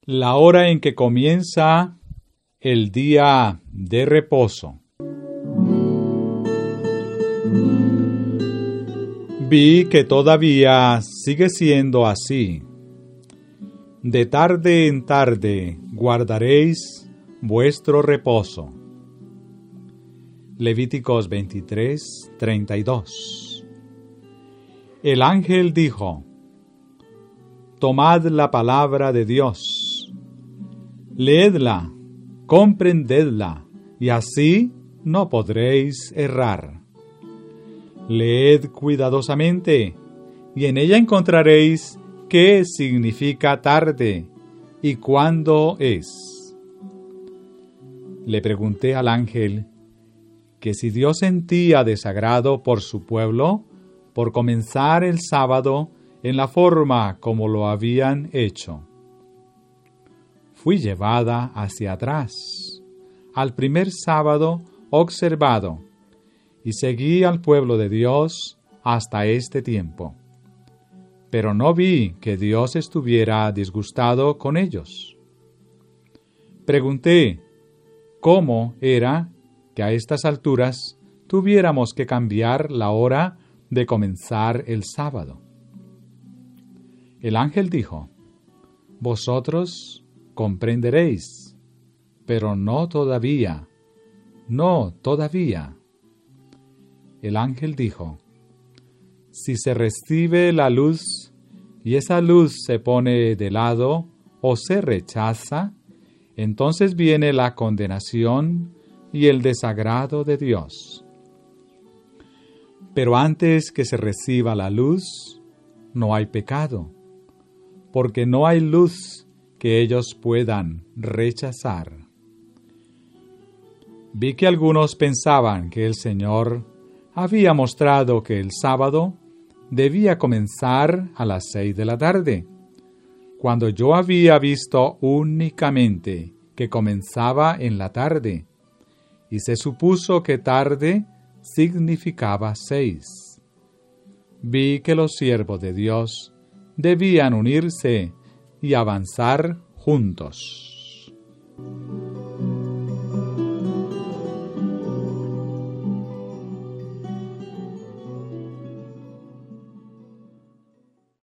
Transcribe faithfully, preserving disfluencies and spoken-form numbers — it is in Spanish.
la hora en que comienza el día de reposo. Vi que todavía sigue siendo así. De tarde en tarde guardaréis vuestro reposo. Levíticos veintitrés, treinta y dos. El ángel dijo: Tomad la palabra de Dios, leedla, comprendedla, y así no podréis errar. Leed cuidadosamente, y en ella encontraréis qué significa tarde y cuándo es. Le pregunté al ángel que si Dios sentía desagrado por su pueblo, por comenzar el sábado en la forma como lo habían hecho. Fui llevada hacia atrás, al primer sábado observado, y seguí al pueblo de Dios hasta este tiempo. Pero no vi que Dios estuviera disgustado con ellos. Pregunté cómo era que a estas alturas tuviéramos que cambiar la hora de comenzar el sábado. El ángel dijo: Vosotros comprenderéis, pero no todavía, no todavía. El ángel dijo: Si se recibe la luz y esa luz se pone de lado o se rechaza, entonces viene la condenación y el desagrado de Dios. Pero antes que se reciba la luz, no hay pecado, porque no hay luz que ellos puedan rechazar. Vi que algunos pensaban que el Señor había mostrado que el sábado debía comenzar a las seis de la tarde, cuando yo había visto únicamente que comenzaba en la tarde, y se supuso que tarde significaba seis. Vi que los siervos de Dios debían unirse y avanzar juntos.